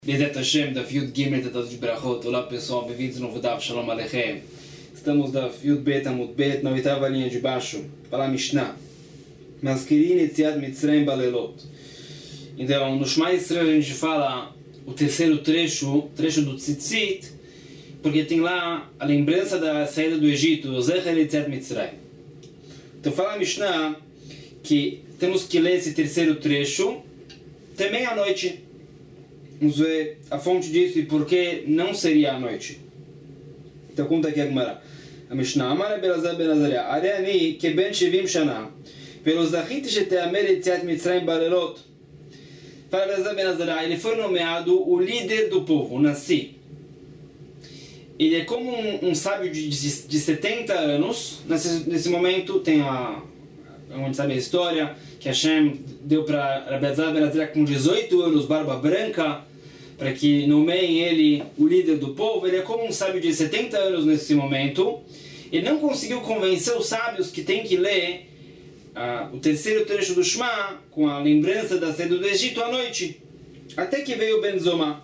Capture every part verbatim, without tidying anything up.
Bezat Hashem, Daf Yud Gimel, Tratado de Brachot. Olá pessoal, bem-vindos no novo Daf, Shalom Aleichem. Estamos Daf Yud Bet Amud Bet, na oitava linha de baixo, para a Mishnah. Mazkirin Yetziat Mitzrayim Balelot. Então, no Shema Yisrael a gente fala o terceiro trecho, trecho do Tzitzit, porque tem lá a lembrança da saída do Egito, Zecher Yetziat Mitzrayim. Então fala a Mishnah que temos que ler esse terceiro trecho até meia-noite. Vamos ver a fonte disso e por que não seria à noite. Então conta aqui a Gemara. A Mishnah, Amar Belazar ben Azariah, Areani keben shivim shana, pelo zachit sheteamer yetziat Mitzrayim balelot. Para Belazar ben Azariah, ele foi nomeado o líder do povo, o Nassi. Ele é como um, um sábio de, de, de setenta anos. Nesse, nesse momento tem a... onde sabe a história, que Hashem deu para Belazar ben Azariah com dezoito anos, barba branca, para que nomeiem ele o líder do povo. Ele é como um sábio de setenta anos nesse momento. Ele não conseguiu convencer os sábios que tem que ler uh, o terceiro trecho do Shema, com a lembrança da saída do Egito à noite, até que veio Ben Zoma.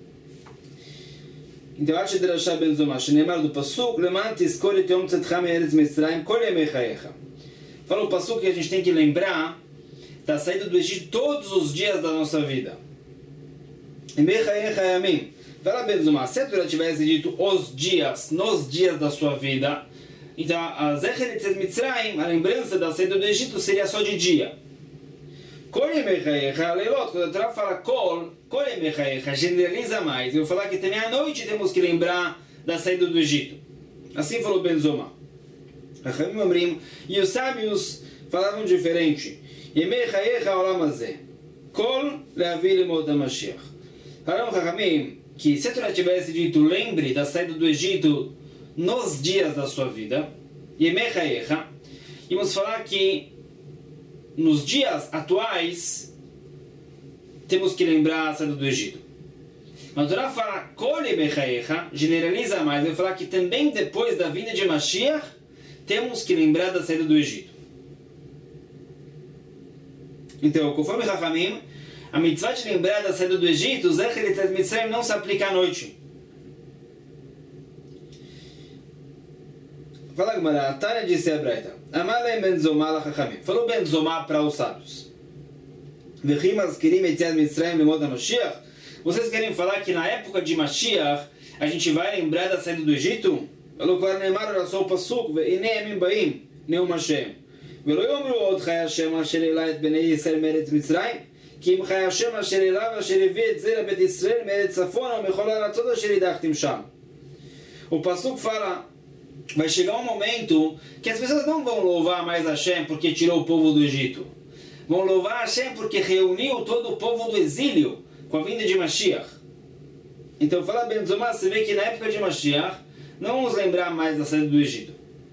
Então, Ache Derashah Ben Zoma, Shenemar do Pasuk, Leman Tizkor et Yom Tzedcha me'eretz Mitzrayim, Kol yemei chayecha. Fala o Pasuk que a gente tem que lembrar da saída do Egito todos os dias da nossa vida. Fala Ben Zoma, se a Torá tivesse dito os dias, nos dias da sua vida, então a Zecher Yetziat Mitzrayim, a lembrança da saída do Egito, seria só de dia. Kol yemei chayecha leilot, quando a Torá fala Kol, Kol yemei chayecha, generaliza mais. Eu vou falar que também à noite temos que lembrar da saída do Egito. Assim falou Ben Zoma. E os sábios falavam diferente. Yemei chayecha olam hazeh, Kol leavi limod HaMashiach. Falaram Chachamim que se a Torá tivesse dito lembre da saída do Egito nos dias da sua vida, Yemei chayecha, íamos falar que nos dias atuais temos que lembrar a saída do Egito. Mas a Torá fala Kol yemei chayecha, generaliza mais, vai falar que também depois da vinda de Mashiach temos que lembrar da saída do Egito. Então, conforme Chachamim, a mitzvah de lembrar da saída do Egito, Zecher Yetziat Mitzrayim, não se aplica à noite. Fala a Gemara, Tânia disse a Braita, Amalei Ben Zoma la Chachamim. Falou Ben Zoma para os sábios. V'chim mazkirim Yetziat Mitzrayim limod HaMashiach. Vocês querem falar que na época de Mashiach a gente vai lembrar da saída do Egito? Falou que Neymar era só o Pasuk, ve'inei yamim baim, neum Hashem. Ve'lo yomru od chai Hashem asher ela et bnei Yisrael meretz Mitzrayim, כי אם חי השם אשר אליו אשר הביא את זה לבית ישראל מארץ צפונה ומכל הארצות אשר הדחתם שם. O Pasuk fala, vai chegar um momento que as pessoas não vão louvar mais Hashem porque tirou o povo do Egito. Vão louvar Hashem porque reuniu todo o povo do exílio com a vinda de Mashiach. Então fala Ben Zoma, você vê que na época de Mashiach não vamos lembrar mais da saída do Egito.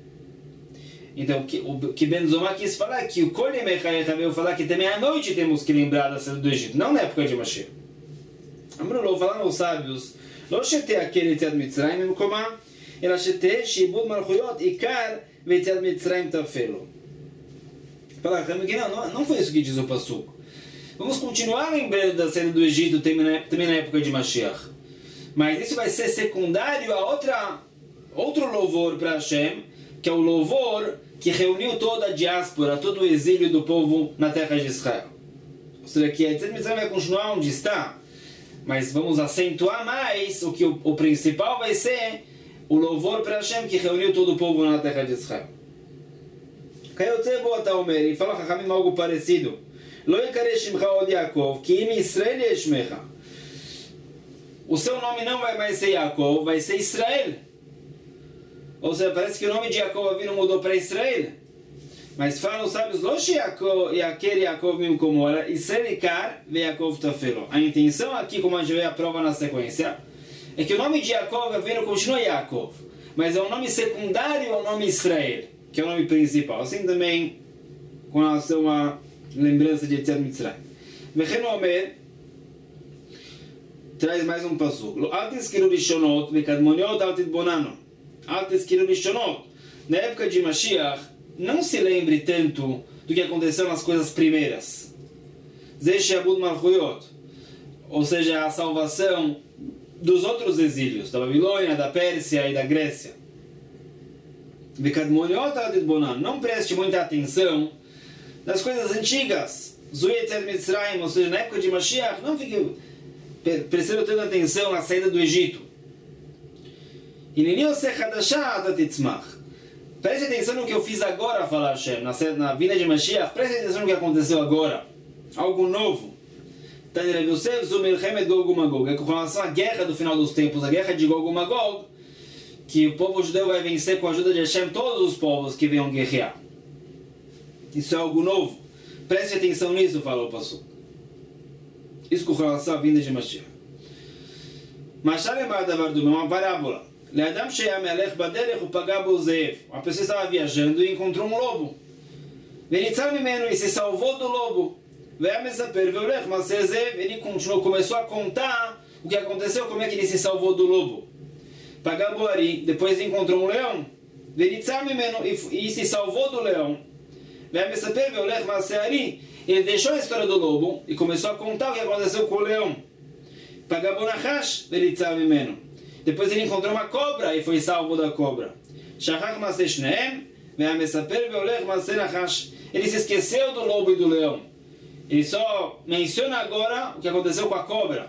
Então, o que Ben Zoma quis falar é que o Kol yemei chayecha veio falar que também à noite temos que lembrar da saída do Egito, não na época de Mashiach. Amrullah, falaram os sábios, Lo shetei akel yetziat Mitzrayim memkomah, ela shetei sheibud malchuyot ikar ve'yetziat Mitzrayim tafelo. Falaram que não, não foi isso que diz o Pasuk. Vamos continuar lembrando da saída do Egito também na época de Mashiach. Mas isso vai ser secundário a outra, outro louvor para Hashem, que é o louvor que reuniu toda a diáspora, todo o exílio do povo na terra de Israel. Ou seja, que a Yetziat Mitzrayim vai continuar onde está, mas vamos acentuar mais o que o, o principal vai ser o louvor para Hashem que reuniu todo o povo na terra de Israel. Kayotze bo ata omer, e fala Chachamim algo parecido. Lo yikareh shimcha od Yaakov, ki im Yisrael yeshmecha. O seu nome não vai mais ser Yaakov, vai ser Israel. Ou seja, parece que o nome de Yaakov Avinu mudou para Israel. Mas falam os sábios, Lo she'akel Yaakov mimkomo, era Israel ikar ve'Yaakov tafelo. A intenção aqui, como a gente vê a prova na sequência, é que o nome de Yaakov Avinu continua Yaakov, mas é um nome secundário ao nome Israel, que é o nome principal. Assim também com relação à lembrança de Yetziat Mitzrayim. Vechen omer, traz mais um pasuk. Lo al tizkiru rishonot ve'kadmoniot al titbonanu. Na época de Mashiach, não se lembre tanto do que aconteceu nas coisas primeiras. ou seja, a salvação dos outros exílios, da Babilônia, da Pérsia e da Grécia. Não preste muita atenção nas coisas antigas, ou seja, na época de Mashiach, não fique prestando tanta atenção na saída do Egito. Preste atenção no que eu fiz agora, fala Hashem, na, na vinda de Mashiach, preste atenção no que aconteceu agora, algo novo. É com relação à guerra do final dos tempos, a guerra de Gog e Magog, que o povo judeu vai vencer com a ajuda de Hashem todos os povos que venham guerrear. Isso é algo novo. Preste atenção nisso, falou o Passuco. Isso com relação à vinda de Mashiach. Mashal Emar Davar Dumé, uma parábola. Le'adam she'ya melech baderech upagá bo zeev. Uma pessoa estava viajando e encontrou um lobo. Venitzar mimenu, e se salvou do lobo. Ve'ya mesaper ve'olech maseh zeev. Ele continuou, começou a contar o que aconteceu, como é que ele se salvou do lobo. Pagá bo ari, depois encontrou um leão. Venitzar mimenu, e se salvou do leão. Ve'ya mesaper ve'olech maseh ari. Ele deixou a história do lobo e começou a contar o que aconteceu com o leão. Pagá bo nachash, venitzar mimenu. Depois ele encontrou uma cobra e foi salvo da cobra. Ele se esqueceu do lobo e do leão. Ele só menciona agora o que aconteceu com a cobra.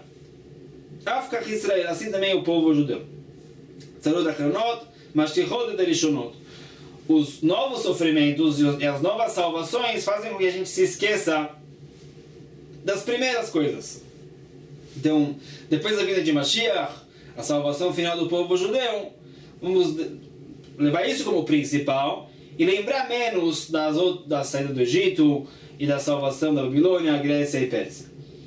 Assim também o povo judeu. Os novos sofrimentos e as novas salvações fazem com que a gente se esqueça das primeiras coisas. Então, depois da vinda de Mashiach, a salvação final do povo judeu, vamos levar isso como principal e lembrar menos das, da saída do Egito e da salvação da Babilônia, Grécia e Pérsia.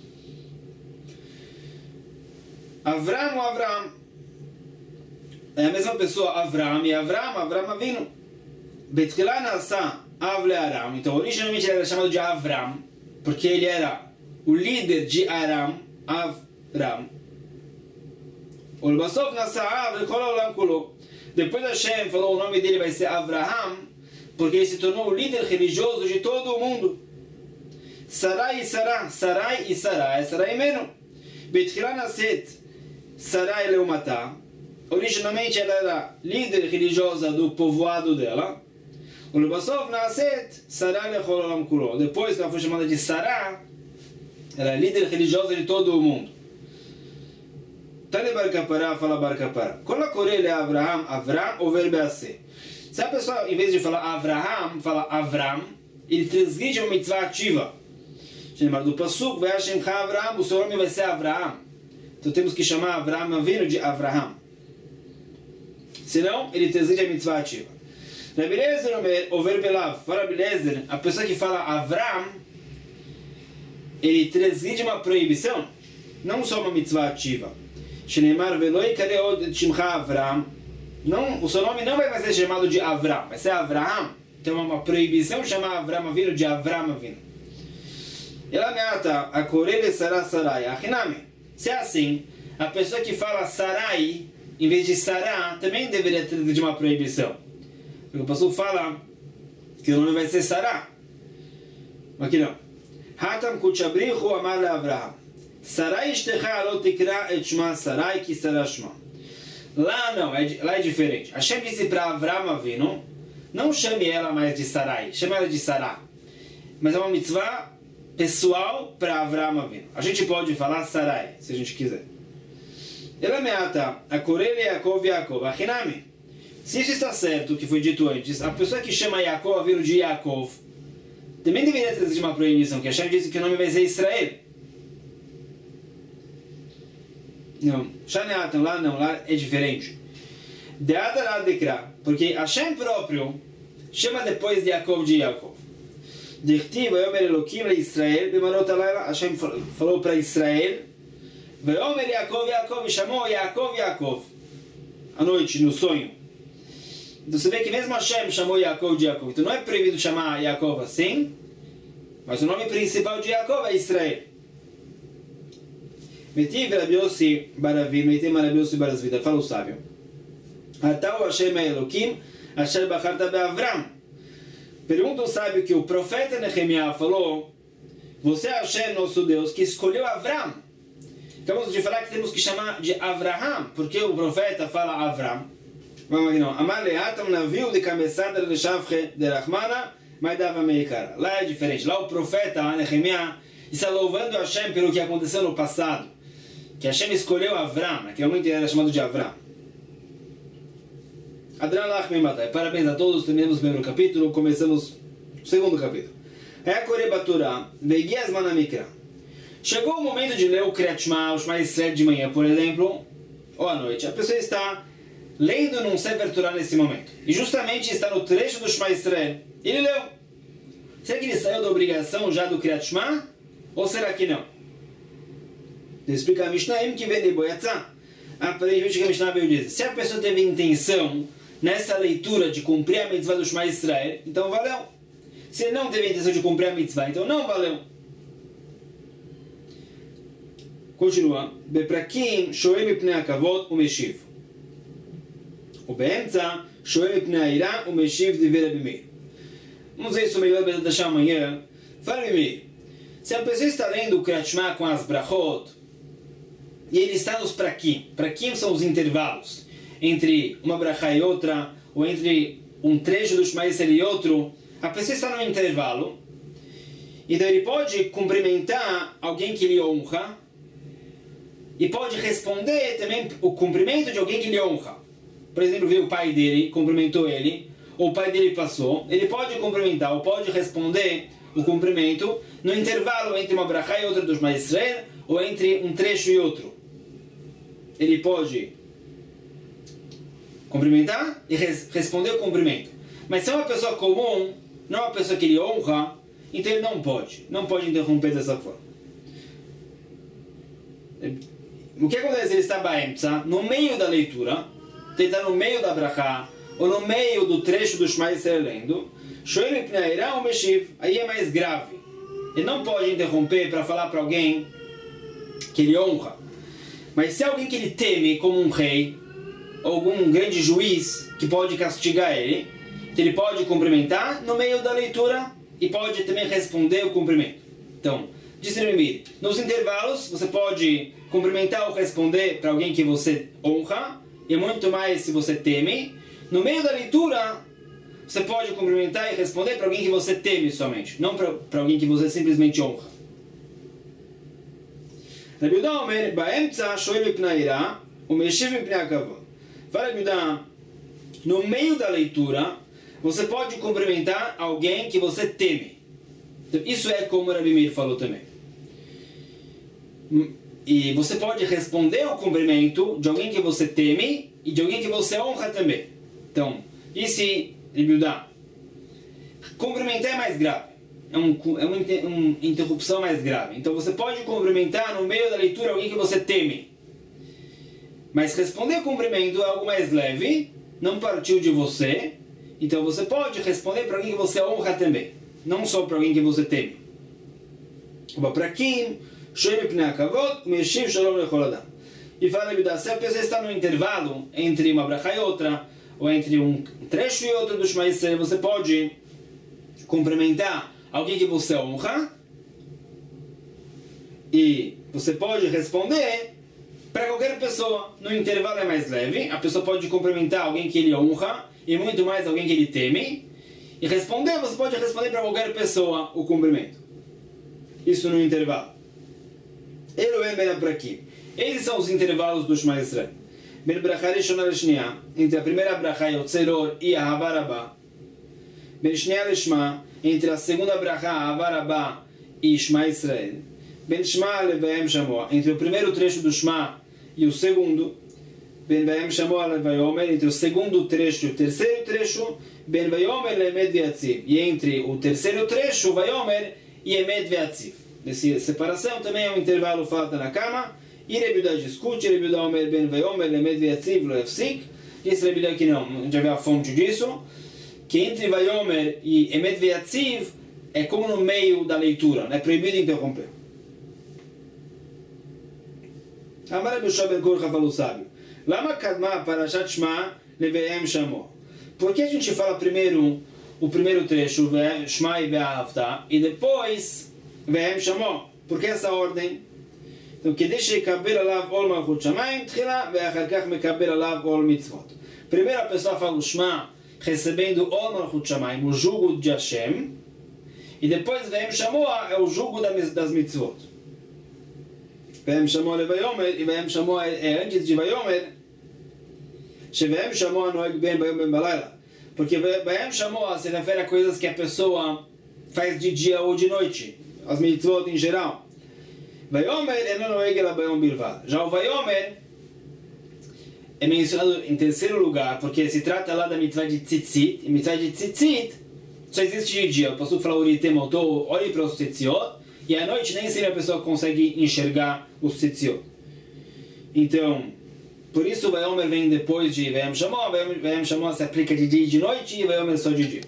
Avram ou Avram é a mesma pessoa, Avram e Avram, Avram Avinu. Betchilá Nasa Av Aram. Então, originalmente ele era chamado de Avram, porque ele era o líder de Aram, Avram. Depois Hashem falou o nome dele vai ser Avraham, porque ele se tornou o líder religioso de todo o mundo. Sarai e Sará, Sarai e Sará, Sarai Meno. Betchilá Naset, Sarai Leumatá. Originalmente ela era líder religiosa do povoado dela. Depois que ela foi chamada de Sará, ela é líder religiosa de todo o mundo. Tane Barcapará, fala Barcapará. Quando a Corelha é Avraham, Avram ou verbo assim. Se a pessoa, em vez de falar Avraham, fala Avram, ele transgride uma mitzvah ativa. Chamar do Pasuk, vai Hashem Avraham, o seu nome vai ser Avraham. Então temos que chamar Avraham Avinu de Avraham. Senão, ele transgride a mitzvah ativa. Rabi Eliezer, ou verbo elav, fala Rabi Eliezer, a pessoa que fala Avram, ele transgride uma proibição, não só uma mitzvah ativa. Shneimar veloi kareod shimcha Avram. Não, o seu nome não vai ser chamado de Avram, vai ser Avraham. Então é uma proibição chamar Avram Avinu de Avram Avinu. Ela meata a Corelha Sará Sarai, Achinami. Se é assim, a pessoa que fala Sarai, em vez de Sará, também deveria ter de uma proibição. Porque o pastor fala que o nome vai ser Sará. Aqui não. Hatam kuchabrihu amar le Avraham. Sarai ishtecha lo tikra et shma Sarai ki Sarah shma. Lá não, é, lá é diferente. Hashem disse para Avram Avinu, não chame ela mais de Sarai, chame ela de Sará. Mas é uma mitzvah pessoal para Avram Avinu. A gente pode falar Sarai, se a gente quiser. Ela meata a Corelha Yaakov Yaakov, Achinami. Se isso está certo, o que foi dito antes, a pessoa que chama Yaakov Avinu de Yaakov também deveria ter uma proibição, que Hashem disse que o nome vai ser Israel. Não, Shaneatan, lá não, lá é diferente. Deatará dekra, porque Hashem próprio chama depois de Yaakov de Yaakov. Dirtiv, Vayomer Elokim le Israel, Bimarot alayla, Hashem falou para Israel, Vayomer Yaakov Yaakov, chamou Yaakov Yaakov, à noite, no sonho. Então você vê que mesmo Hashem chamou Yaakov de Yaakov. Então não é proibido chamar Yaakov assim, mas o nome principal de Yaakov é Israel. Metiv Rabi Yossi Baravim, Metiv Rabi Yossi Barazvita, fala o sábio. Atau Hashem Elokim, Hashem Bacharta Beavram. Pergunta o sábio que o profeta Nehemiah falou, você é Hashem, nosso Deus, que escolheu Avram. Acabamos de falar que temos que chamar de Avraham, porque o profeta fala Avram. Vamos aqui não. Amar leatam navio de cabeçada de Shavche de Rahmana, mas dava meio cara. Lá é diferente. Lá o profeta, Nehemiah, está louvando Hashem pelo que aconteceu no passado. Que Hashem escolheu Avram, naquele momento ele era chamado de Avram. Adran Lach Mematai. Parabéns a todos, terminamos o primeiro capítulo, começamos o segundo capítulo. Reakorebaturah, Vegias Manamikra. Chegou o momento de ler o Kriyat Shema, o Shema Yisrael de manhã, por exemplo, ou à noite. A pessoa está lendo num Sefer Torah nesse momento. E justamente está no trecho do Shema Yisrael. Ele leu. Será que ele saiu da obrigação já do Kriyat Shema? Ou será que não? Ele explica a Mishnah, que vem de Boyatzá. Aparentemente a Mishnah veio dizer, se a pessoa teve intenção nessa leitura de cumprir a mitzvah do Shema Yisrael, então valeu. Se ele não teve intenção de cumprir a mitzvah, então não valeu. Continua. Beprakim shoem mipnei hakavod umeshiv. Ubeemtza shoem mipnei haira umeshiv divrei Rabi Meir. Vamos ver isso melhor para deixar amanhã. Fala Rabi Meir. Se a pessoa está lendo o Kriyat Shema com as brachot, e ele está nos prakim. Prakim são os intervalos entre uma brachá e outra, ou entre um trecho do Shema Yisrael e outro. A pessoa está no intervalo, então ele pode cumprimentar alguém que lhe honra, e pode responder também o cumprimento de alguém que lhe honra. Por exemplo, veio o pai dele, cumprimentou ele, ou o pai dele passou, ele pode cumprimentar, ou pode responder o cumprimento no intervalo entre uma brachá e outra do Shema Yisrael, ou entre um trecho e outro. Ele pode cumprimentar e res responder o cumprimento. Mas se é uma pessoa comum, não é uma pessoa que lhe honra, então ele não pode. Não pode interromper dessa forma. O que acontece? Ele está baemtza, no meio da leitura, ele está no meio da brachá, ou no meio do trecho do Shema Yisrael lendo, aí é mais grave. Ele não pode interromper para falar para alguém que ele honra. Mas se é alguém que ele teme, como um rei, ou algum grande juiz que pode castigar ele, que ele pode cumprimentar no meio da leitura e pode também responder o cumprimento. Então, disse Rabi Meir, nos intervalos você pode cumprimentar ou responder para alguém que você honra, e muito mais se você teme. No meio da leitura, você pode cumprimentar e responder para alguém que você teme somente, não para, para alguém que você simplesmente honra. Rabi Yehuda Omer, Baemtza shoel mipnei haira umeshiv mipnei hakavod. Fala Rabi Yehuda, no meio da leitura, você pode cumprimentar alguém que você teme. Então, isso é como Rabi Meir falou também. E você pode responder o cumprimento de alguém que você teme e de alguém que você honra também. Então, disse Rabi Yehuda, cumprimentar é mais grave. É, um, é uma, uma interrupção mais grave. Então você pode cumprimentar no meio da leitura alguém que você teme. Mas responder o cumprimento é algo mais leve, não partiu de você. Então você pode responder para alguém que você honra também, não só para alguém que você teme. E fala Rabi Yehuda, se a pessoa está no intervalo entre uma brachá e outra, ou entre um trecho e outro do Shema Yisrael, você pode cumprimentar alguém que você honra e você pode responder para qualquer pessoa. No intervalo é mais leve, a pessoa pode cumprimentar alguém que ele honra e muito mais alguém que ele teme, e responder, você pode responder para qualquer pessoa o cumprimento. Isso no intervalo. Elohem ben aprakim. Esses são os intervalos do Shema Yisrael. Ben brachá rishona leshniya, entre a primeira brachá e o tzeror e a havarabá. Ben shniya leshma, entre a segunda brachá, a havarabá e Shema Yisrael. Ben shma levaim shamoa, entre o primeiro trecho do Shema e o segundo. Ben vaim shamoa levaiomer, entre o segundo trecho e o terceiro trecho. Ben vaiomer lemed veatziv, e entre o terceiro trecho, vaiomer e emed veatziv. Nessa separação também é um intervalo falta na cama. E Rabi Yehuda discute, Rabi Yehuda Omer ben vayomer lemed veatziv lo yafsik. Esse Rabi Yehuda que não, a gente já vê a fonte disso, que entre vayomer e emed veatziv é como no meio da leitura, é proibido interromper. Amar Rabi Yoshua ben Korcha falou sábio, Lama kadma parashat Shema leveem shamo. Por que a gente fala primeiro o primeiro trecho, Shema e Ve'ahavta, e depois Ve'em shamo? Por que essa ordem? então, כדי שיקבל עליו עול מלכות שמיים תחילה, ואחר כך מקבל עליו עול מצוות. Primeiro a pessoa fala o Shema, recebendo o Malchut Shamayim, o jugo de Hashem, e depois Ve'em Shamoa é o jugo das mitzvot. Ve'em Shamoa levayomer, e Ve'em Shamoa é antes de Vayomer, Sheve'em Shamoa noeg ben Vayom ben balayla. Porque Ve'em Shamoa se refere a coisas que a pessoa faz de dia ou de noite, as mitzvot em geral. Vayomer é não noeg ela Vayom bilvad. Já o Vayomer é mencionado em terceiro lugar, porque se trata lá da mitzvah de tzitzit, e mitzvah de tzitzit só existe de dia. O pastor fala, Uritem Oto, olhe para os tzitziot, e à noite nem sempre a pessoa consegue enxergar os tzitziot. Então, por isso o Vayomer vem depois de Ve'em Shamoa. Ve'em Shamoa se aplica de dia e de noite, e Vayomer só de dia.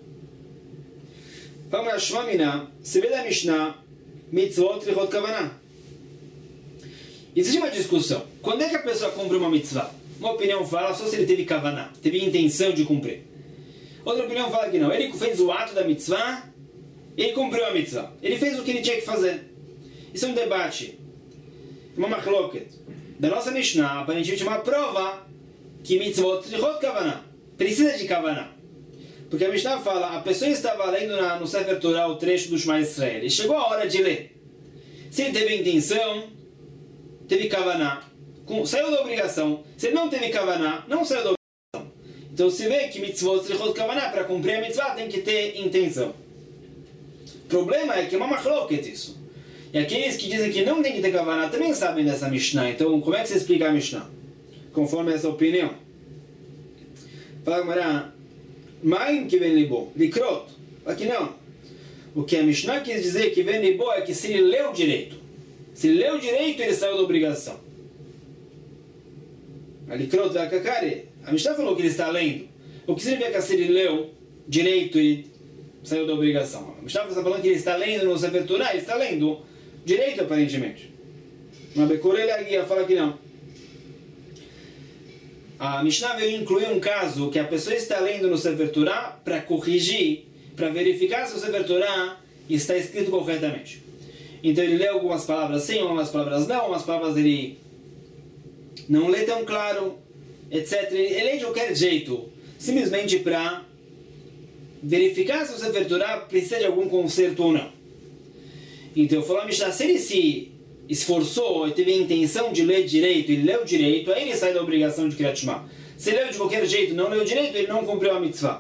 Vamos a Shema Mina, se vê da Mishnah, mitzvot trichot kavanah. Existe uma discussão. Quando é que a pessoa cumpre uma mitzvah? Uma opinião fala só se ele teve kavanah, teve intenção de cumprir. Outra opinião fala que não. Ele fez o ato da mitzvah, ele cumpriu a mitzvah. Ele fez o que ele tinha que fazer. Isso é um debate. Uma machloket. Da nossa Mishnah, aparentemente uma prova que mitzvot trichot kavanah. Precisa de kavanah. Porque a Mishnah fala, a pessoa estava lendo na, no Sefer Torah o trecho do Shema Israel. E chegou a hora de ler. Se ele teve intenção, teve kavanah, saiu da obrigação. Se ele não teve kavanah, não saiu da obrigação. Então se vê que mitzvot trichot kavanah, para cumprir a mitzvah tem que ter intenção. O problema é que é uma machloket isso. E aqueles que dizem que não tem que ter kavanah também sabem dessa Mishnah. Então como é que se explica a Mishnah? Conforme essa opinião. Fala Gemara, Maim que vem libo, likrot. Aqui não. O que a Mishnah quis dizer que vem libo é que se ele leu direito. Se ele leu direito, ele saiu da obrigação. A likrot ve'akakari. A Mishnah falou que ele está lendo. O que significa que se ele leu direito e saiu da obrigação? A Mishnah está falando que ele está lendo no Sefer Torah, ele está lendo direito aparentemente. Mas Bekorele Aguia fala que não. A Mishnah veio incluir um caso que a pessoa está lendo no Sefer Torah para corrigir, para verificar se o Sefer Torah está escrito corretamente. Então ele lê algumas palavras sim, algumas palavras não, algumas palavras ele não lê tão claro, etcétera. Ele lê de qualquer jeito, simplesmente para verificar se o Sefer Torah precisa de algum conserto ou não. Então eu falo a Mishnah, se ele se esforçou e teve a intenção de ler direito, ele leu direito, aí ele sai da obrigação de Kriyat Shema. Se leu de qualquer jeito, não leu direito, ele não cumpriu a mitzvah.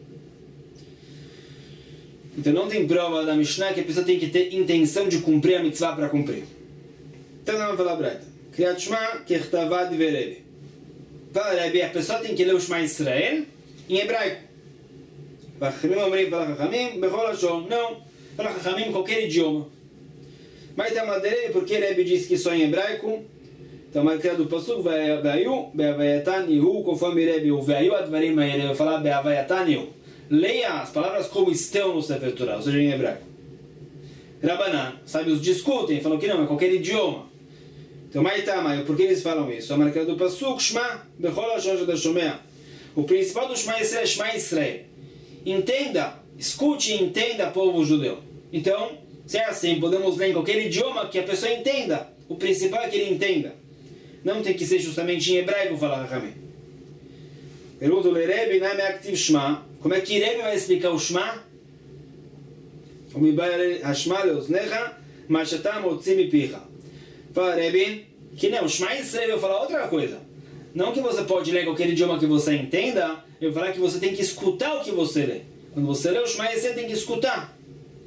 Então não tem prova da Mishnah que a pessoa tem que ter intenção de cumprir a mitzvah para cumprir. Então vamos falar Braita. Kriyat Shema kechtavad verebi. Fala Rebi, a pessoa tem que ler o Shema Israel em hebraico. Vachachamim omrim, fala Chachamim, bechol lashon. Não, fala Chachamim em qualquer idioma. Mas tem uma dele, porque Rebi diz que só em hebraico. Então, a marca do Pasuk, Ve'ayu, Be'avayatan Yehu, conforme Rebi, o Ve'ayu advarim ele vai falar Be'avayatan Yehu. Leia as palavras como estão no Sefer Torah, ou seja, em hebraico. Rabanan, sábios discutem, falam que não, é qualquer idioma. Então, Maitama, por que eles falam isso? A marca do Pasuk, Shema, Bechol HaShosh HaShomea. O principal do Shema Israel é Shema Israel. Entenda, escute e entenda, povo judeu. Então, se é assim, podemos ler em qualquer idioma que a pessoa entenda. O principal é que ele entenda. Não tem que ser justamente em hebraico, fala Rami. Pergunta o Rebbe, Name Active Shema. Como é que Rebbe vai explicar o Shema? O Mibai Hashma Leosnecha, Mashatam Otzim Picha. Fala Rebbe, que não, o Shema Israel eu vou falar outra coisa. Não que você pode ler em qualquer idioma que você entenda, eu vou falar que você tem que escutar o que você lê. Quando você lê o Shema Israel, tem que escutar.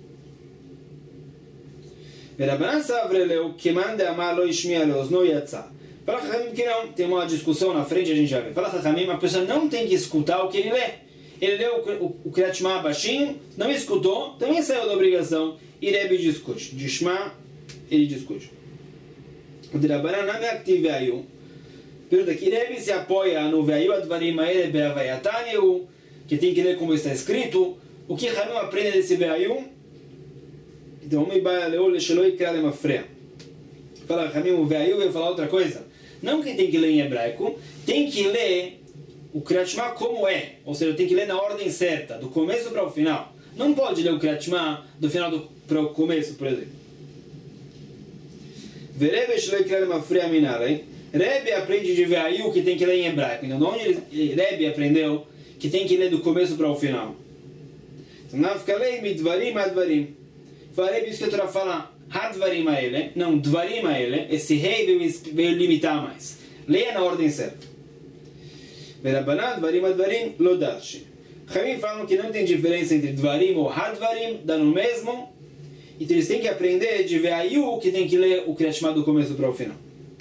Rabanan Savreleu, que manda amar lo ishmiya leozno yatsa. Fala Chachamim que não, tem uma discussão na frente, a gente já vê. Fala Chachamim, a pessoa não tem que escutar o que ele lê. Ele leu o, o, o Kriyat Shema baixinho, não escutou, também saiu da obrigação. E Rebbe discute. De Shema, ele discute. O de Rabanan não é activo Ve'ayu. Pergunta que Rebbe se apoia no Ve'ayu advarim ma'ele be'avayatan Yehu, que tem que ler como está escrito. O que Chachamim aprende desse Ve'ayu? Então, me vai ler o Lesheloi Kriyat Mafreya. Fala Chachamim, o Ve'ayu vai falar outra coisa. Não que tem que ler em hebraico, tem que ler o Kriyat Shema como é, ou seja, tem que ler na ordem certa, do começo para o final. Não pode ler o Kriyat Shema do final para o começo, por exemplo. Verebe Shloi Kira Lemafria Minarei. Rebbe aprende de Veayu que tem que ler em hebraico. Então, onde Rebbe aprendeu que tem que ler do começo para o final? Então, Nafkalei Midvarim Advarim. Rebbe, isso que a Torá fala, Hadvarim Aele, não, Dvarim Aele, esse rei veio, veio limitar mais. Leia na ordem certa. Verabanan Dvarim Advarim Lodashi. Chamim falam que não tem diferença entre Dvarim ou Hadvarim, dá no mesmo. Então eles têm que aprender de Veayu que tem que ler o Kriyat Shema do começo para o final.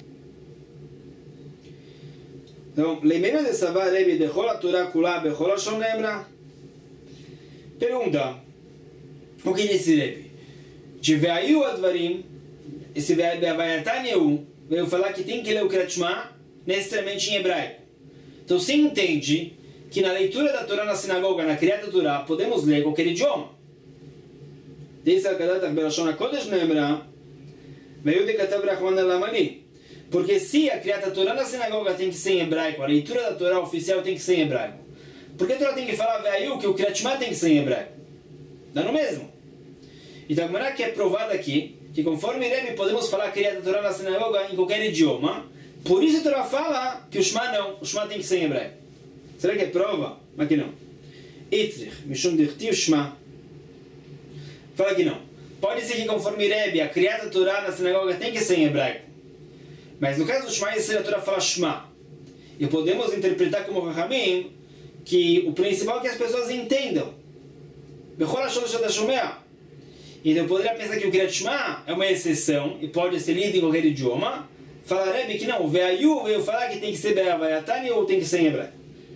Então, Leimenu de Savar Rebbe Dechol HaTorah Kula Bechol HaShon Nemra. Pergunta, o que disse Rebbe? De Veayu Advarim, esse Ve'avayatan veio falar que tem que ler o Kriyat Shema necessariamente em hebraico. Então se entende que na leitura da Torá na sinagoga, na Kriyat Torá, podemos ler qualquer idioma. Desde a Kadatach Berashon HaKodesh Nemra, veio de Katav Rachman Elamali. Porque se a Kriyat Torá na sinagoga tem que ser em hebraico, a leitura da Torá oficial tem que ser em hebraico, por que a Torá tem que falar Veayu que o Kriyat Shema tem que ser em hebraico? Dá no mesmo. Então a Gemara que é provada aqui, que conforme Rebbe podemos falar Kriyat Torá na sinagoga em qualquer idioma, por isso a Torá fala que o Shema não, o Shema tem que ser em hebraico. Será que é prova? Mas que não. Itrich, Mishum Dichtiv Shema. Fala que não. Pode ser que conforme Rebbe, a Kriyat Torá na sinagoga tem que ser em hebraico. Mas no caso do Shema Yisrael, a Torá fala Shema. E podemos interpretar como Chachamim que o principal é que as pessoas entendam. Bechol HaShon Shatashomea. Então eu poderia pensar que o Kriyat Shema é uma exceção e pode ser lido em qualquer idioma. Fala Rebbe que não, o Veayu veio falar que tem que ser Be'avayatani ou tem que ser em hebraico.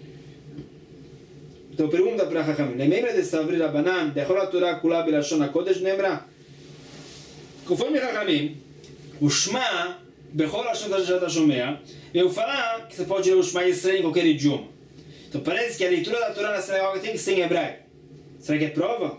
Então pergunta para Chachamim, lembra de Savri Rabanan, Dechol HaTorah Kula Belashon HaKodesh Nemra? Conforme Chachamim, o Shema, Bechol HaShon Shatashomea, veio falar que você pode ler o Shema Yisrael em qualquer idioma. Então parece que a leitura da Torá na sinagoga tem que ser em hebraico. Será que é prova?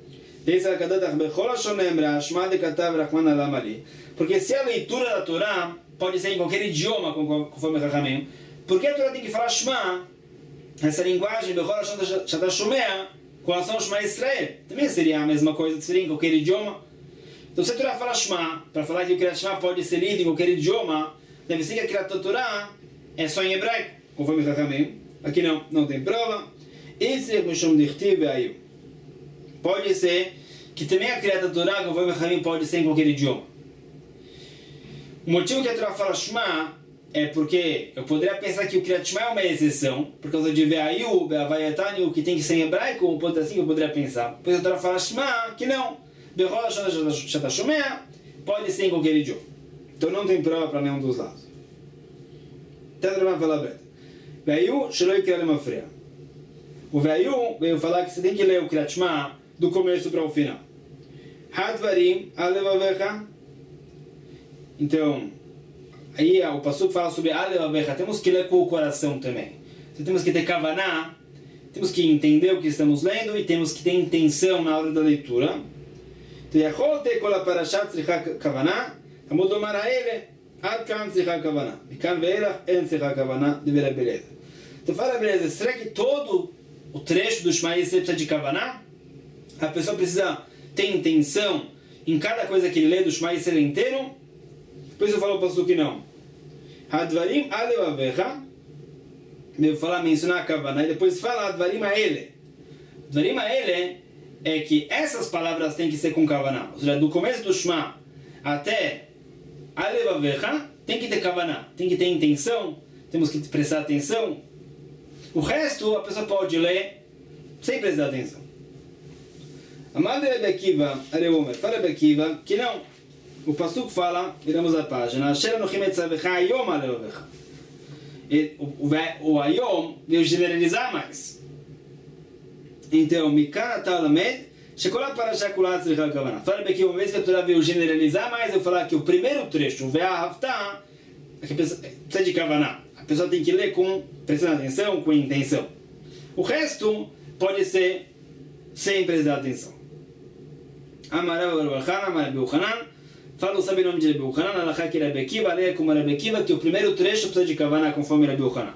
Porque se a leitura da Torá pode ser em qualquer idioma, conforme o Chachamim, por que a Torá tem que falar Shema? Essa linguagem, Bechol HaShon Shatashomea, com relação ao Shema Yisrael, também seria a mesma coisa, seria em qualquer idioma. Então se a Torá fala Shema, para falar que o Kriyat Shema pode ser lido em qualquer idioma, deve ser que a Kriyat Torá é só em hebraico, conforme o Chachamim. Aqui não, não tem prova. Esse Mishum Dichtiv Veayu. Pode ser que também a Kriyat Torá, conforme o Chachamim, pode ser em qualquer idioma. O motivo que a Torá fala Shema é porque eu poderia pensar que o Kriyat Shema é uma exceção, por causa de Veayu, Be'avayatani, o que tem que ser em hebraico, um ponto assim que eu poderia pensar. Pois a Torá fala Shema, que não. Bechol HaShon Shatashomea, pode ser em qualquer idioma. Então não tem prova para nenhum dos lados. Tetra vai falar breta. Veayu, Shloi Kira Lemafria. O Veayu veio falar que você tem que ler o Kriyat Shema do começo para o final. Hadvarim Alevavecha. Então, aí o Pasuk fala sobre Alevavecha. Temos que ler com o coração também. Então temos que ter Kavaná, temos que entender o que estamos lendo e temos que ter intenção na hora da leitura. Então, Yachol te kol parashat tzricha Kavaná, Amud Omar Haele, Ad kan tzricha Kavaná. Mikan ve'elach en tzricha Kavaná, de vera beleza. Então fala beleza, será que todo o trecho do Shema Yisrael precisa de Kavaná? A pessoa precisa ter intenção em cada coisa que ele lê do Shema Yisrael inteiro? Depois eu falo o Pasuk que não. Hadvarim alevavecha, devo falar, mencionar a Kavaná, e depois fala Hadvarim aele. Hadvarim aele é que essas palavras têm que ser com Kavaná. Ou seja, do começo do Shema até alevavecha, tem que ter Kavaná, tem que ter intenção, temos que prestar atenção. O resto a pessoa pode ler sem prestar atenção. Amado Rebbe Akiva, Areomer, fala Rebbe Akiva que não. O Pasuk fala, viramos a página, Asher Anochim etzavecha ayom alevavecha. O ayom veio generalizar mais. Então, Mikan ata lamed, shekol parasha kula tzricha kavana. Fala Rebbe Akiva, uma vez que a Torá veio generalizar mais, eu falar que o primeiro trecho, o ve'ahavta, precisa de kavaná. A pessoa tem que ler com prestando atenção, com intenção. O resto pode ser sem prestar atenção. Amarav Baruch Amar Beuchanan, fala o sabe o nome de Beuchanan, Alachá que Rebbe Akiva, leia como Rebbe Akiva, que o primeiro trecho precisa de kavaná conforme Rebbe Beuchanan.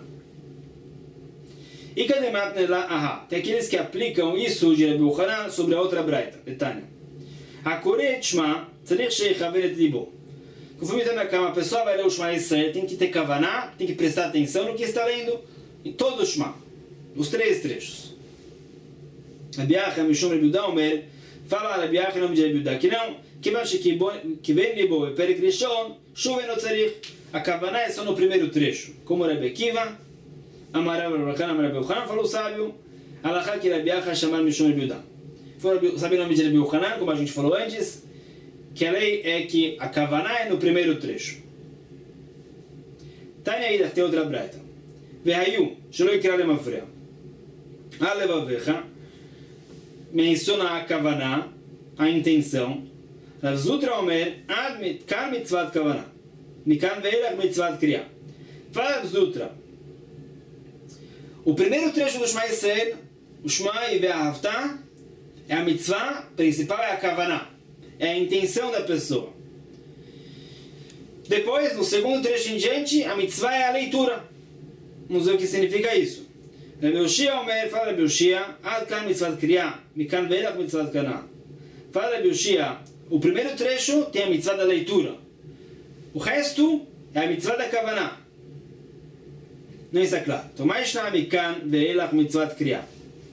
E Kademat Nela Aha, tem aqueles que aplicam isso de Rebbe Beuchanan sobre a outra braita, Betânia. Hakoret Shema, tzarich sheyichaver et libo. Conforme está na cama, a pessoa vai ler o Shema Israel, tem que ter kavaná, tem que prestar atenção no que está lendo em todo o Shema, os três trechos. Rabi Acha Mishum Rabi Yehuda Omer, fala Rabi Acha em nome de Rabi Yehuda, que não, que vem libo e perek rishon, shuven o tzarich. A kavaná é só no primeiro trecho, como Rabi Akiva, Amarav Rabi Yochanan, Rabi Yochanan falou sábio, Alachá que Rabi Acha chamar Mishum Rabi Yehuda. Sabe o nome de Rabi Yochanan, como a gente falou antes? Que a lei é que a kavaná é no primeiro trecho. Tânia aí tem outra braita. Vehayu, shelo ikra lemafreya. Alevavecha menciona a kavaná, a intenção. Rav Zutra Omer, ad kan mitzvat kavaná. Mikan veilach mitzvat kriya. Fala Rav Zutra. O primeiro trecho do Shema Yisrael, o Shema e Ve'ahavta, é a mitzvah principal, é a kavaná. É a intenção da pessoa. Depois, no segundo trecho em diante, a mitzvah é a leitura. Vamos ver o que significa isso. Rabi Yoshia Omer, fala Rabi Yoshia, ad kan mitzvat kriya, mikan veilach mitzvat kana. Fala Rabi Yoshia, o primeiro trecho tem a mitzvah da leitura. O resto é a mitzvah da kavaná. Não está claro. Então, mais na mikan veilach mitzvat kriya.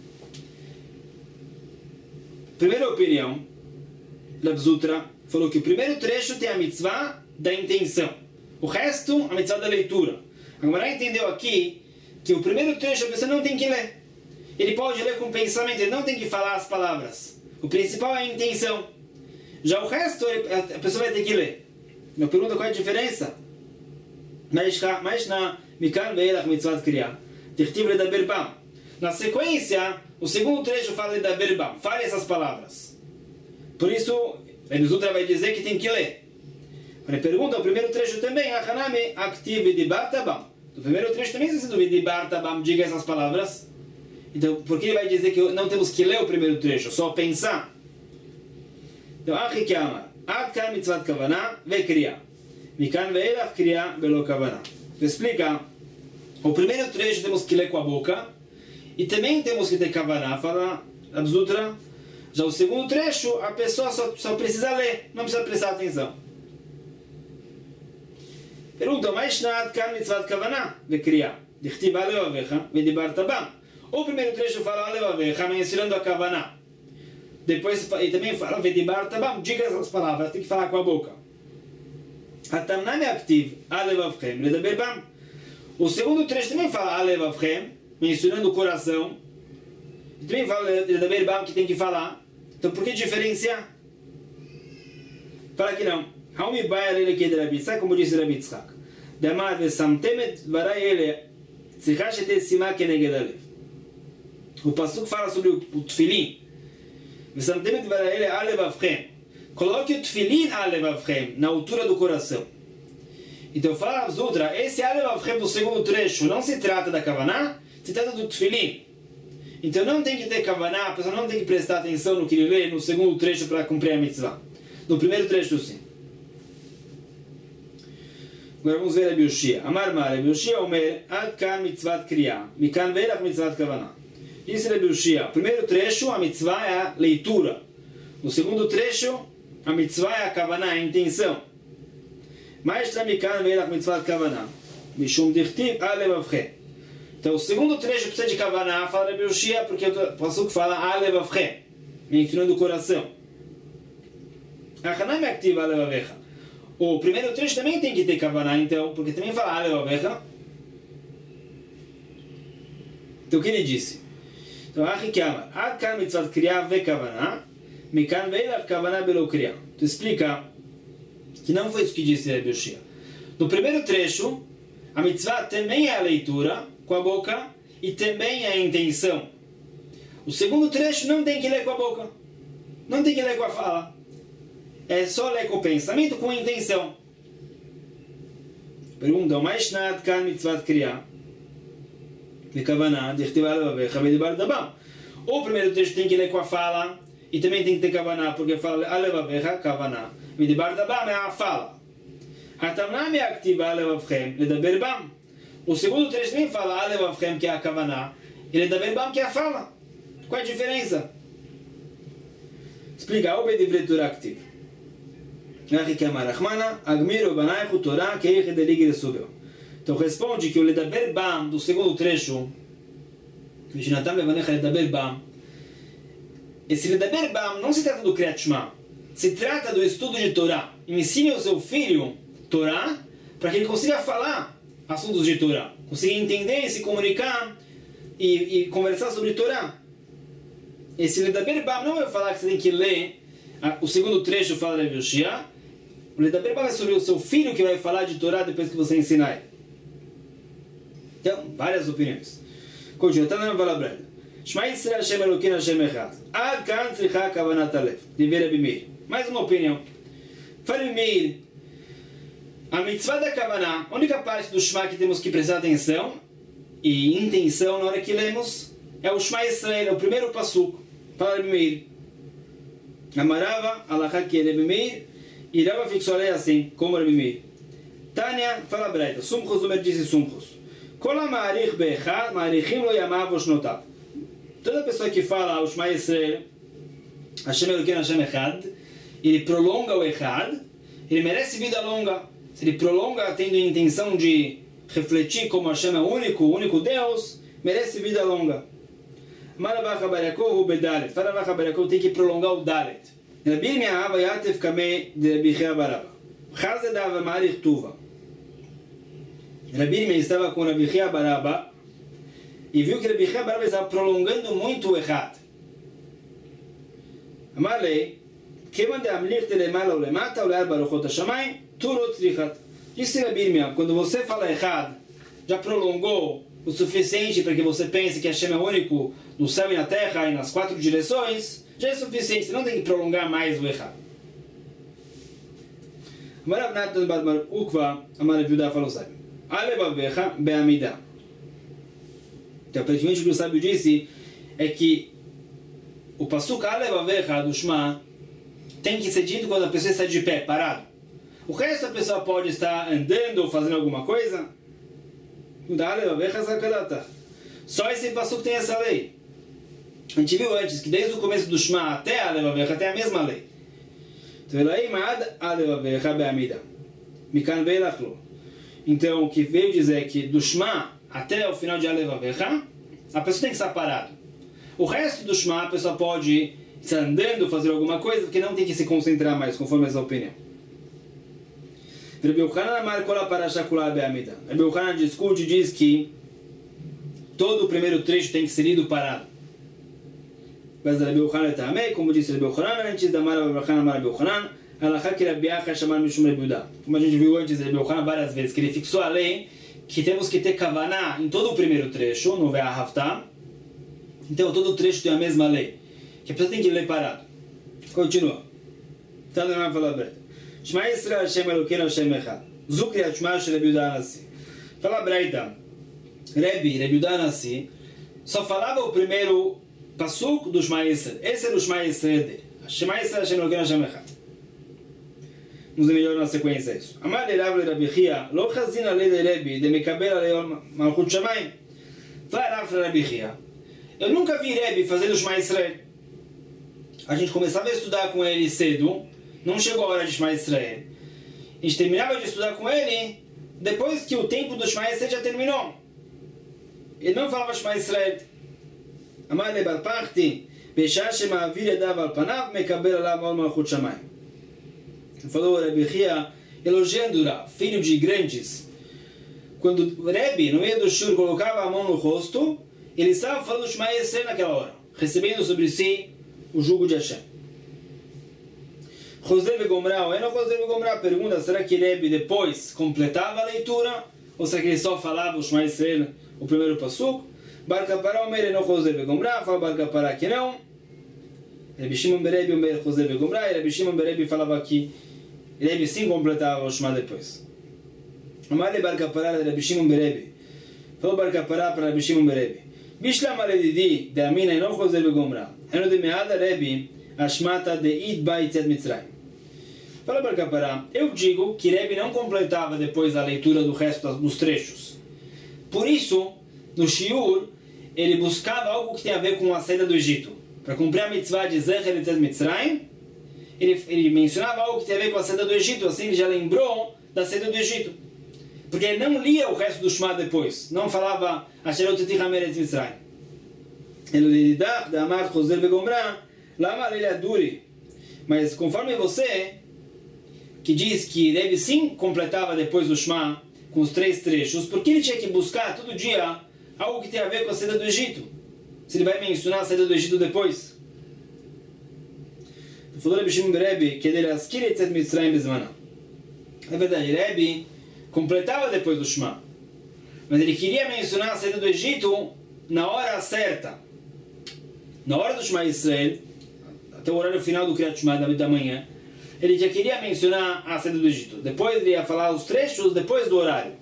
Primeira opinião, Rav Zutra falou que o primeiro trecho tem a mitzvah da intenção. O resto, a mitzvah da leitura. A Gemara entendeu aqui que o primeiro trecho a pessoa não tem que ler. Ele pode ler com pensamento, ele não tem que falar as palavras. O principal é a intenção. Já o resto, a pessoa vai ter que ler. Eu pergunto qual é a diferença. Mas na Mikan veilach mitzvat kriya, tichtiv ledaber bam. Na sequência, o segundo trecho fala ledaber bam. Fale essas palavras. Por isso, Rabi Zutra vai dizer que tem que ler. Ele pergunta, o primeiro trecho também, Achaname active de Bartabam. O primeiro trecho também se duvida de Bartabam, diga essas palavras. Então, por que ele vai dizer que não temos que ler o primeiro trecho, só pensar? Então, Achi que ama, Ad kan mitzvat kavaná ve kriya. Mikan veilach kriya velo kavaná. Explica, o primeiro trecho temos que ler com a boca, e também temos que ter kavaná, fala Rabi Zutra. Já o segundo trecho, a pessoa só, só precisa ler, não precisa prestar atenção. Pergunta, mas nad kan mitzvat kavaná vekriya, dichtiv alevavecha vedibarta bam. O primeiro trecho fala alevavecha, mencionando a kavaná. Depois ele também fala vedibarta bam, diga essas palavras, tem que falar com a boca. Hatamnami activ alevavchem ledaber bam. O segundo trecho também fala alevavchem, mencionando o coração. E também fala ledaber bam, que tem que falar. Então, por que diferenciar? Fala que não. Haumi baia lele que de Rabi Yitzhak, como disse Rabi Yitzhak. Damar vesamtemet varai ele tzricha sheter sima keneged alev. O pasuk fala sobre o tefilin. Vesamtemet varai ele alevavchem. Coloque o tefilin alevavchem, na altura do coração. Então, fala Rav Zutra, esse alevavchem do segundo trecho não se trata da kavaná, se trata do tefilin. Então não tem que ter kavaná, a pessoa não tem que prestar atenção no que ele lê no segundo trecho para cumprir a mitzvah. No primeiro trecho sim. Agora vamos ver a Rabi Yoshia. Amar Mar, Rabi Yoshia Omer, Ad kan mitzvat kriya, mikan veilach mitzvat kavaná. Isso é Rabi Yoshia. O primeiro trecho, a mitzvah é a leitura. No segundo trecho, a mitzvah é a kavaná, a intenção. Mas tra mikan veilach mitzvat kavaná, mishum dichtiv alevavchem. Então, o segundo trecho precisa de kavaná, fala Rabi Yoshia, porque o pasuk fala alevavchem, mencionando o coração. Achanam activa alevavecha. O primeiro trecho também tem que ter kavaná, então, porque também fala alevavecha. Então, o que ele disse? Então, Achi que ama, ad kan mitzvat kriya ve kavaná, mikan veilach kavaná belo kriya. Tu explica que não foi isso que disse Rabi Yoshia. No primeiro trecho, a mitzvah também é a leitura com a boca e também é a intenção. O segundo trecho não tem que ler com a boca, não tem que ler com a fala, é só ler com o pensamento, com a intenção. Pergunta, mas nad kan mitzvat kriya vekavaná dichtiv alevavecha vedibarta bam. O primeiro trecho tem que ler com a fala e também tem que ter kavaná, porque fala alevavecha, kavaná, vedibarta bam é a fala. Hatamnami activa alevavchem ledaber bam. O segundo trecho também fala alevavchem, que é a kavaná, e ledaber bam, que é a fala. Qual é a diferença? Explica, o bedivretura activa. Então responde que o Ledaber Bam do segundo trecho, esse Ledaber Bam não se trata do Kriyat Shema, se trata do estudo de Torá. Ensine o seu filho Torá para que ele consiga falar assuntos de Torá, consiga entender e se comunicar e, e conversar sobre Torá. Esse Ledaber Bam não vai falar que você tem que ler a, o segundo trecho fala de Rav Yoshia. O Ledaber Bam é sobre o seu filho que vai falar de Torá depois que você ensinar ele. Então, várias opiniões. Continua, está na Valabreda. Shema Yisrael Hashem Elokeinu Hashem Echad. Ad kan tzricha kavanat halev. Diver Rabi Meir. Mais uma opinião. Fala Rabi Meir. A mitzvah da Kavanah, a única parte do Shema que temos que prestar atenção e intenção na hora que lemos é o Shema Yisrael, é o primeiro passuco. Fala Rabi Meir. Amarava, Alachá que é Rabi Meir, e Rava fixou a lei assim, como Rabi Meir. Tânia, fala Breita. Sumchos, Umer disse Sumchos. Kola ma'arich be'echad, ma'arichim lo yamav oshnotav. Toda pessoa que fala o Shema Yisrael, Hashem Elokeinu Hashem Echad, ele prolonga o Echad, ele merece vida longa. Se ele prolonga tendo a intenção de refletir como Hashem é o único, o único Deus, merece vida longa. Maravach Bariakov bedalet. Maravach Bariakov tem que prolongar o dalet. Rabi Me'ahava Yatev Kamei de Rabi Chia Baraba. Chazedava Marich Tuva. Rabi Me'ahava estava com Rabi Chia Baraba e viu que Rabi Chia Baraba estava prolongando muito o Echad. Amalei, Kevan de Amlich Telemala Ulemata Ulear Baruchot HaShamayim Turot Tzrichat. Disse Rabi Me'ahava, quando você fala Echad, já prolongou o suficiente para que você pense que Hashem é único no céu e na terra e nas quatro direções, já é suficiente, você não tem que prolongar mais o Echad. Amarav Natan Badmar Ukva, Amarav Yudá falou sábio. Alevavecha be'amida. Então, aparentemente o que o sábio disse é que o pasuk Alevavecha do Shema tem que ser dito quando a pessoa está de pé, parado. O resto a pessoa pode estar andando ou fazendo alguma coisa. Só esse pasuk tem essa lei. A gente viu antes que desde o começo do Shema até Alevavecha tem a mesma lei. Então, o que veio dizer que do Shema até o final de Alevavecha, a pessoa tem que estar parado. O resto do Shema, a pessoa pode estar andando, fazer alguma coisa, porque não tem que se concentrar mais, conforme essa opinião. Rabi Yochanan amar kol parasha kula be'amida. Rabi Yochanan discute e diz que todo o primeiro trecho tem que ser lido parado. Mas Rabi Yochanan também, como disse Rabi Yochanan, antes da Mara Rabi Yochanan, Rabi Yochanan, Alachá que Rabi Acha chamar Mishum Rabi Yudá. Como a gente viu antes, Rabi Yochanan várias vezes, que ele fixou a lei que temos que ter Kavanah em todo o primeiro trecho, no Ve'ahavta. Então todo o trecho tem a mesma lei, que a pessoa tem que ler parado. Continua. Está dando uma palavra. Shema Yisrael Hashem Elokeinu Hashem Echad. Zu Kriyat Shema Shel Rabi Yudá Anassi. Fala Breita. Rabi, Rabi Yudá Anassi, só falava o primeiro pasuk do Shema Yisrael. Esse era o Shema Yisrael dele. Shema Yisrael Hashem Elokeinu Hashem Echad. Vamos ver melhor na sequência isso. Amar de Rav Rabi Chia, lo chazin alei de Rabi, de mekabel alei malchut shamayim. Fala Rav Rabi Chia, eu nunca vi Rabi fazer o Shema Yisrael. A gente começava a estudar com ele cedo, não chegou a hora de Shema Yisrael. A gente terminava de estudar com ele depois que o tempo do Shema Yisrael já terminou. Ele não falava Shema Yisrael. Amar le bar parti, bechar shema avir yadav al panav, mekabel alav al malchut shamayim. Falou Rabi Chia, elogiando Rav, filho de grandes. Quando Rabi, no meio do shur, colocava a mão no rosto, ele estava falando Shema Yisrael naquela hora, recebendo sobre si o jugo de Hashem. José Begomra, ou não José Begomra, pergunta, será que Rabi depois completava a leitura? Ou será que ele só falava o Shema Yisrael, o primeiro passuco? Bar Kappara, Omer, não José Begomra, fala Bar Kappara que não. Rabi Shimon Berebi, Omer, José Begomra, e Rabi Shimon Berebi falava que Rabi sim completava o Shema depois. Amar le Bar Kappara, Rabi Shimon Berebi. Falou Bar Kappara para Rabi Shimon Berebi. Bishlam aledidi, de Amina, não José Begomra. Eno de meada Rabi, Ashmata de Id Bait Yad Mitzrayim. Fala Bar Kappara, eu digo que Rabi não completava depois a leitura do resto dos trechos. Por isso, no Shiur, ele buscava algo que tem a ver com a saída do Egito. Para cumprir a mitzvah de Zecher Yetziat Mitzrayim, ele, ele mencionava algo que tem a ver com a saída do Egito, assim ele já lembrou da saída do Egito. Porque ele não lia o resto do Shema depois, não falava Asher Oteti Hameretz Mitzrayim. Ele lidar da Amar Choser Begomra, Lama Leila Duri. Mas conforme você, que diz que Rebbe sim completava depois do Shema com os três trechos, porque ele tinha que buscar todo dia algo que tem a ver com a saída do Egito? Se ele vai mencionar a saída do Egito depois. Falou Rebbe Shimon Rebbe que ele askir etzet Mitzrayim bezmana. É verdade, Rebbe completava depois do Shema, mas ele queria mencionar a saída do Egito na hora certa, na hora do Shema Israel, até o horário final do Kriyat Shema da manhã. Ele já queria mencionar a saída do Egito. Depois ele ia falar os trechos depois do horário.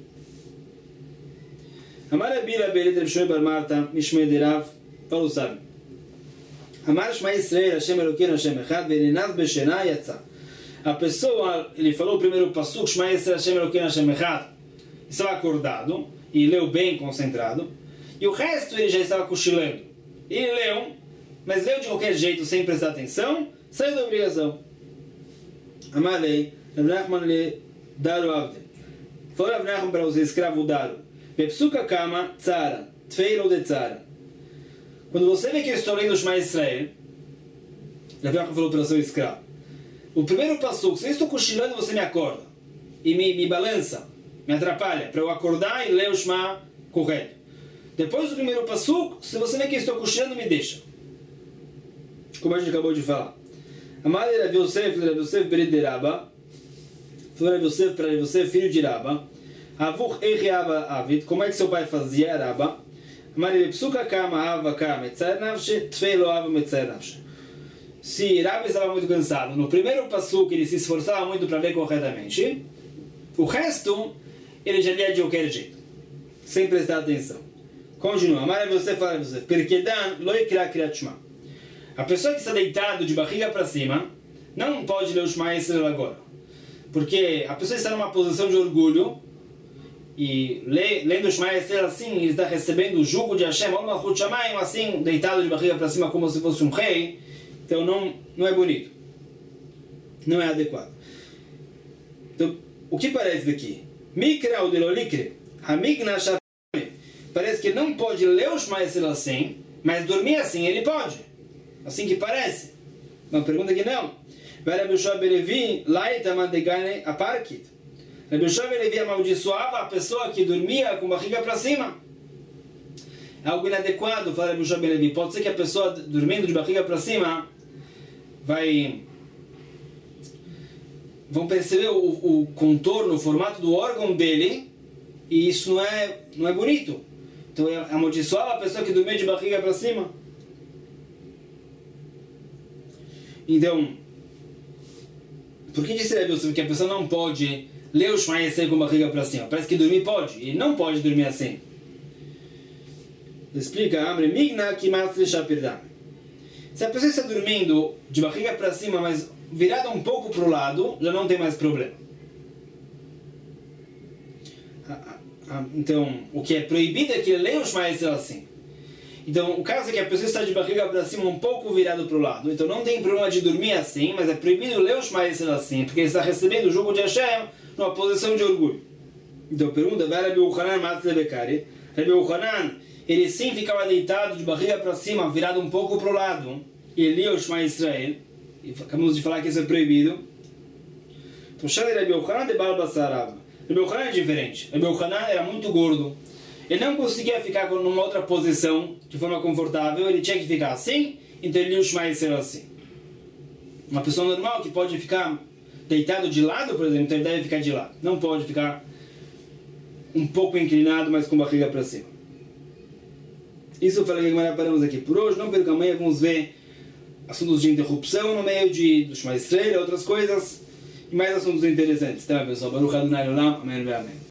Amar Rabbi Rabbi Eliezer Shmuel bar Marta Mishmei de Rav, falou sabe. Amar Shema Israel Hashem Elokeinu Hashem Echad Ve'ninaz Beshena Yatsa. A pessoa, ele falou o primeiro pasuk, Shema Israel Hashem Elokeinu Hashem Echad, estava acordado e leu bem concentrado, e o resto ele já estava cochilando. Ele leu, mas leu de qualquer jeito, sem prestar atenção, saiu da obrigação. Amalei, Rav Nachman le Daru Avde. Falou Rav Nachman para você, escravo Daru. Bepsuka kama tzara, tfeiro de tzara. Quando você vê que eu estou lendo o Shema Israel, Rav Nachman falou para o seu escravo, o primeiro passuco, se eu estou cochilando, você me acorda e me, me balança, me atrapalha, para eu acordar e ler o Shema correto. Depois do primeiro passuco, se você vê que eu estou cochilando, me deixa. Como a gente acabou de falar. Amale Rav Yosef, Rav Yosef Berit de Rabba, falou Rav Yosef para Rav Yosef, filho de Rabba, Avuch Echi Ava Avid, como é que seu pai fazia, Rabba? Amale Bepsuka Kama Ava Kama Etzair Nafshe, Tfeilo Ava Metzair Nafshe. Se Rabba estava muito cansado, no primeiro passuco ele se esforçava muito para ler corretamente, o resto ele já lia de qualquer jeito, sem prestar atenção. Continua. Amale Rav Yosef, Rav Yosef, Perkedan lo ikra Kriyat Shema. A pessoa que está deitado de barriga para cima não pode ler o Shema Israel agora, porque a pessoa está numa posição de orgulho e lê, lendo o Shema Israel assim, ele está recebendo o jugo de Hashem, assim, deitado de barriga para cima como se fosse um rei. Então não, não é bonito, não é adequado. Então, o que parece daqui? Mikra ou delolikre, hamigna shapame. Parece que ele não pode ler o Shema Israel assim, mas dormir assim ele pode. Assim que parece. Uma pergunta que não. Rabbi Yoshua ben Levi, laita mandegane aparkit. Rabbi Yoshua ben Levi amaldiçoava a pessoa que dormia com a barriga para cima. É algo inadequado, fala Rabbi Yoshua ben Levi. Pode ser que a pessoa dormindo de barriga para cima vai... vão perceber o, o contorno, o formato do órgão dele, e isso não é, não é bonito. Então amaldiçoava a pessoa que dormia de barriga para cima. Então, por que disse Rabbi Yosef que a pessoa não pode ler o Shema Yisrael com a barriga para cima? Parece que dormir pode, e não pode dormir assim. Explica, Amre Migna Kimat Leshapirdam. Se a pessoa está dormindo de barriga para cima, mas virada um pouco para o lado, já não tem mais problema. Então, o que é proibido é que ele leia o Shema Yisrael assim. Então, o caso é que a pessoa está de barriga para cima um pouco virado para o lado. Então, não tem problema de dormir assim, mas é proibido ler o Shema Yisrael assim, porque ele está recebendo o jugo de Hashem numa posição de orgulho. Então, pergunta, vai Rabbi Yochanan Matzle Bekari. Rabbi Yochanan, ele sim ficava deitado de barriga para cima, virado um pouco para o lado, e ele lia o Shema Yisrael, e acabamos de falar que isso é proibido. Então, chama Rabbi Yochanan de Baal Basarava. Rabbi Yochanan é diferente. Rabbi Yochanan era muito gordo. Ele não conseguia ficar numa outra posição de forma confortável, ele tinha que ficar assim, então ele lia o Shema Yisrael assim. Uma pessoa normal que pode ficar deitado de lado, por exemplo, então ele deve ficar de lado. Não pode ficar um pouco inclinado, mas com a barriga para cima. Isso eu falei que paramos aqui por hoje. Não perca amanhã, vamos ver assuntos de interrupção no meio de, do Shema Yisrael e outras coisas, e mais assuntos interessantes. Tá, pessoal? Baruch Adonai Olam. Amém. Amém.